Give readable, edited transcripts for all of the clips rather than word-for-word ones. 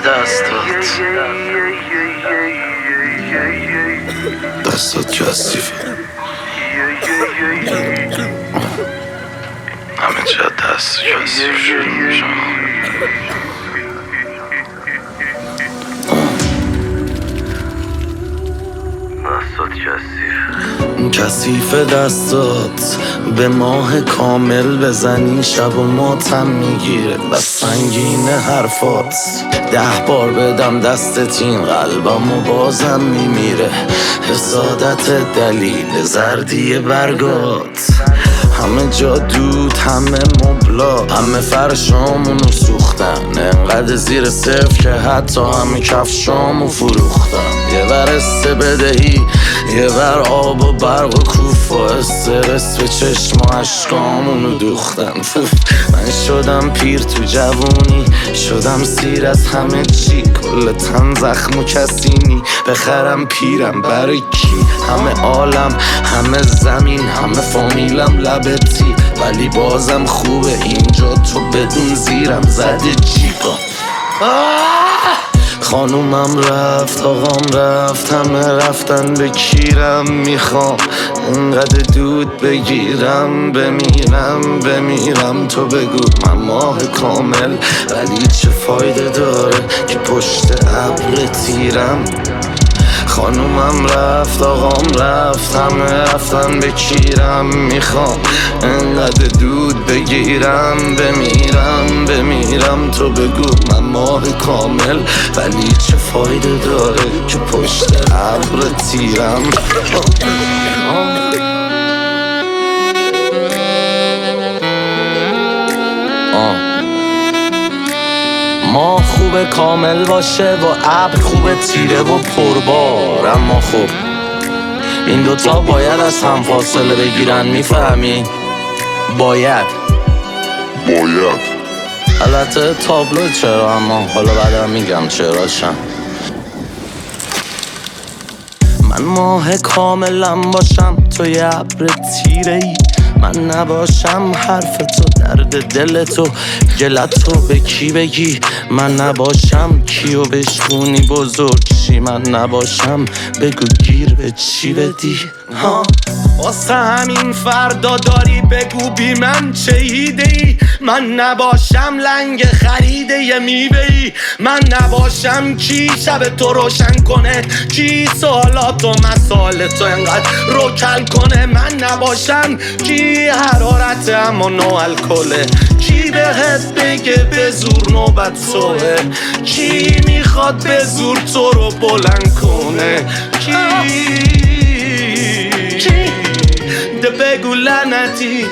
دستات کثیفه، همه جا دست کثیف شروع میشم. کثیف دستات به ماه کامل بزنی شب و ماتم میگیره و سنگین حرفات. 10 بار بدم دستت این قلبم و بازم میمیره. حسادت دلیل زردی برگات. همه جا دود، همه مبلا، همه فرشامونو سوختن. انقدر زیر صفر که حتی همه کفشامو فروختن. یه ور بدهی، یه ور آب و برق و کوف و استرس به چشم و عشقامونو دوختن. من شدم پیر تو جوونی، شدم سیر از همه چی. کل تن زخم و کسینی، بخرم پیرم برای کی؟ همه عالم، همه زمین، همه فامیلم لبتی. ولی بازم خوبه اینجا تو بدون زیرم زده جیبا. خانومم رفت، آقام رفت، همه رفتن به کیرم. میخوام انقدر دود بگیرم، بمیرم تو بگو من ماه کامل. ولی چه فایده داره که پشت ابر تیرم. خانومم رفت، آقام رفت، همه رفتن به کیرم. میخوام انقدر دود بگیرم، بمیرم تو بگو من ماه کامل. ولی چه فایده داره که پشت ابر تیرم. ماه خوبه کامل باشه و ابر خوبه تیره و پربار. اما خب این دوتا باید از هم فاصله بگیرن، میفهمی؟ باید البته تابلو چرا، اما حالا بعدم میگم چراشم. من ماه کاملم باشم تو یه ابر تیره ای. من نباشم حرف تو، درد دل تو، گلت تو به کی بگی. من نباشم کیو بشکونی بزرگ چی. من نباشم بگو گیر به چی بدی. واسه همین فردا داری بگو بی من چه ایده ای. من نباشم لنگ خریده یه میوه ای. من نباشم کی شب تو روشن کنه، کی سوالات و مسائل تو انقدر روکل کنه. من نباشم کی حرارت اما نو الکله، کی بهت بگه به زور نوبت توه، کی میخواد به زور تو رو بلند کنه. کی ده بگو لعنتی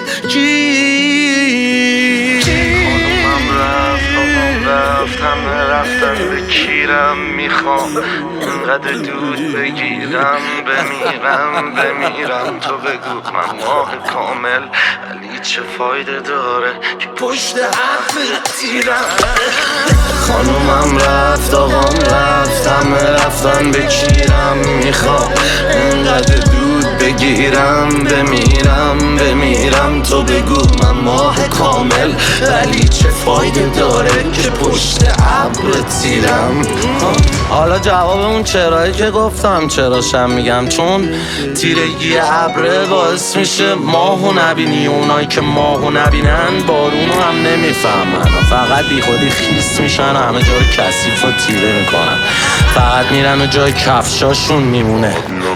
کی. خانومم رفت، آقام رفت، همه رفتن به کیرم. میخوام انقدر دود بگیرم، بمیرم تو بگو من ماه کامل. ولی چه فایده داره که پشت ابر تیرم. خانومم رفت، آقام رفت، همه رفتن به کیرم. میخوام انقدر دود بگیرم، بمیرم تو بگو من ماه کامل. ولی چه فایده داره که پشت ابر تیرم. حالا جواب اون چرایی که گفتم چراشم میگم، چون تیرگی ابره باعث میشه ماهو نبینی. اونایی که ماهو نبینن بارونو هم نمیفهمن، فقط بی خودی خیس میشن، همه جا رو کثیف و تیره میکنن. فقط میرن و جای کفشاشون میمونه.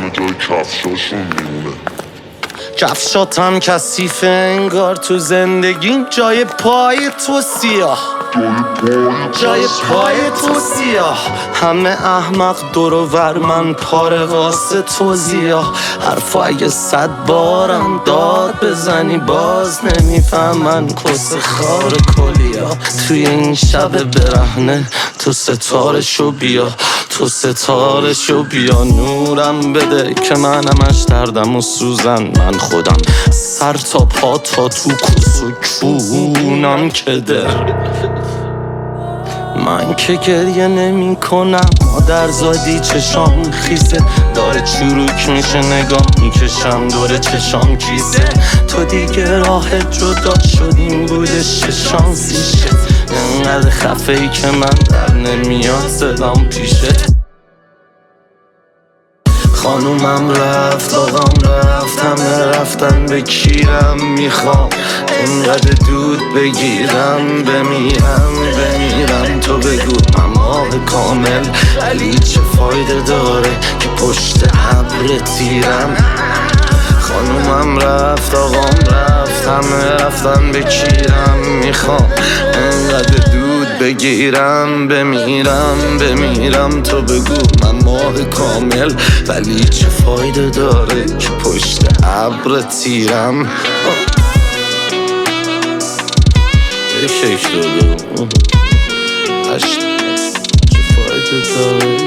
کفشاتم کثیفه انگار تو زندگیم جای پای تو سیاه. جای پای تو سیاه. همه احمق دور و ور، من پاره واسه تو زیاه. حرفا اگه 100 بارم داد بزنی باز نمیفهمن. کس خار کلیا توی این شب برهنه. تو ستارشو بیا، تو ستارشو بیا، نورم بده که من همش دردم و سوزن. من خودم سر تا پا تا تو کس و کونم که در من که گریه نمی کنم مادر زادی چشام خیسه داره چروک میشه نگاه میکشم دور چشام کیسه تو دیگه راه جدا شدیم بودش چه شانسیشه انقدر خفه ای که من در نمیاد صدام پیشه خانومم رفت آقام رفت همه رفتن بکیرم میخوام انقدر دود بگیرم بمیرم تو بگو من ماه کامل ولی چه فایده داره که پشت ابر تیرم خانومم رفت آقام رفت همه رفتن بکیرم میخوام انقدر دود بگیرم بمیرم تو بگو من ماه کامل ولی چه فایده داره که پشت ابر تیرم یک دو چه فایده داره